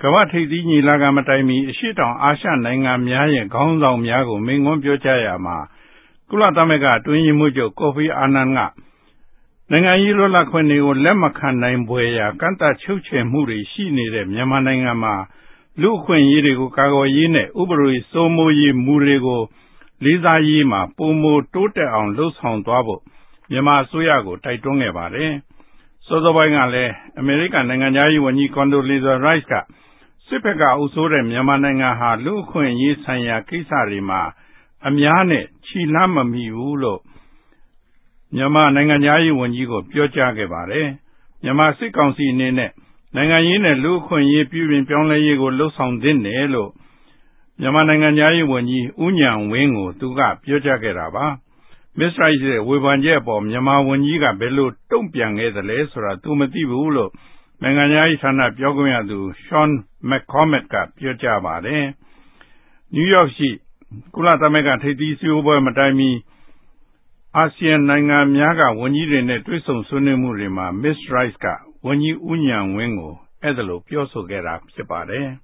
ကမ္ဘာထိပ်သီးညီလာခံမတိုင်မီအရှေ့တောင်အာရှနိုင်ငံများရဲ့ခေါင်းဆောင်များကိုမိန့်ခွန်းပြောကြားရာမှာကုလသမဂ္ဂအတွင်းရေးမှူးချုပ်ကိုဖီအာနန်ကနိုင်ငံရေးလွတ်လပ်ခွင့်တွေကိုလက်မခံနိုင်ဖွယ်ရာကန့်သတ်ချုပ်ချယ်မှုတွေရှိနေတဲ့မြန်မာနိုင်ငံမှာလူ့အခွင့်အရေးတွေကိုကာကွယ်ရေးနဲ့ဥပဒေစိုးမိုးရေးမူတွေကိုလေးစားရေးမှာပိုမိုတိုးတက်အောင်လှုံ့ဆော်သွားဖို့မြန်မာအစိုးရကိုတိုက်တွန်းခဲ့ပါတယ်။စောစောပိုင်းကလည်းအမေရိကန်နိုင်ငံသားရေးဝန်ကြီးကွန်ဒိုလီဇာရိုက်စ်ကစစ်ဘက်ကအုပ်စိုးတဲ့မြန်မာနိုင်ငံဟာလူ့အခွင့်အရေးဆိုင်ရာကိစ္စတွေမှာအများနဲ့ခြိလှမ်းမမိဘူးလို့မြန်မာနိုင်ငံသားရေးဝန်ကြီးကိုပြောကြားခဲ့ပါတယ်။မြန်မာစစ်ကောင်စီအနေနဲ့နိုင်ငံရေးနဲ့လူ့အခွင့်အရေးပြုပြင်ပြောင်းလဲရေးကိုလှုံ့ဆော်သင့်တယ်လို့မြန်မာနိုင်ငံသားရေးဝန်ကြီးဦးဉာဏ်ဝင်းကိုသူကပြောကြားခဲ့တာပါ။ မစ္စရိုက်ရဲ့ဝေဖန်ချက်အပေါ်မြန်မာဝန်ကြီးကဘယ်လိုတုံ့ပြန်ခဲ့သလဲဆိုတာသူမသိဘူးလို့နိုင်ငံသားရေးဌာနပြောခွင့်ရသူရှွန်မက်ကောမက် ကပြောကြားပါတယ်။နယူးယောက်ရှိကုလသမဂ္ဂထိပ်သီးစည်းဝေးပွဲမတိုင်မီအာဆီယံနိုင်ငံများကဝန်ကြီးတွေနဲ့တွေ့ဆုံဆွေးနွေးမှုတွေမှာမစ္စရိုက်ကဝန်ကြီးဦးဉာဏ်ဝင်းကိုအဲ့ဒါလိုပြောဆိုခဲ့တာဖြစ်ပါတယ်။